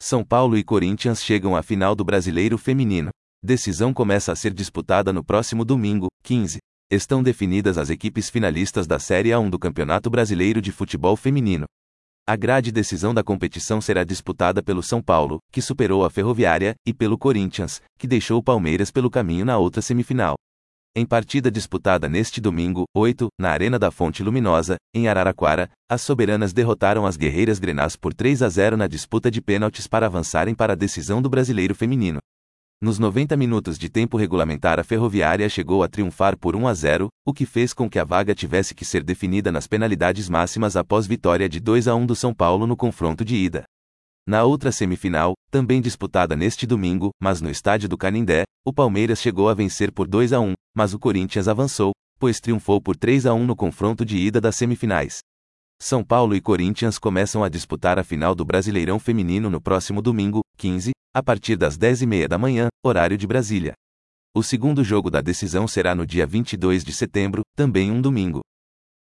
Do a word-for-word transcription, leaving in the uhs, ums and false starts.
São Paulo e Corinthians chegam à final do Brasileiro Feminino. Decisão começa a ser disputada no próximo domingo, quinze. Estão definidas as equipes finalistas da Série A um do Campeonato Brasileiro de Futebol Feminino. A grade decisão da competição será disputada pelo São Paulo, que superou a Ferroviária, e pelo Corinthians, que deixou o Palmeiras pelo caminho na outra semifinal. Em partida disputada neste domingo, oito, na Arena da Fonte Luminosa, em Araraquara, as soberanas derrotaram as guerreiras grenás por três a zero na disputa de pênaltis para avançarem para a decisão do Brasileiro Feminino. Nos noventa minutos de tempo regulamentar, a Ferroviária chegou a triunfar por um a zero, o que fez com que a vaga tivesse que ser definida nas penalidades máximas após vitória de dois a um do São Paulo no confronto de ida. Na outra semifinal, também disputada neste domingo, mas no estádio do Canindé, o Palmeiras chegou a vencer por dois a um, mas o Corinthians avançou, pois triunfou por três a um no confronto de ida das semifinais. São Paulo e Corinthians começam a disputar a final do Brasileirão Feminino no próximo domingo, quinze, a partir das dez e meia da manhã, horário de Brasília. O segundo jogo da decisão será no dia vinte e dois de setembro, também um domingo.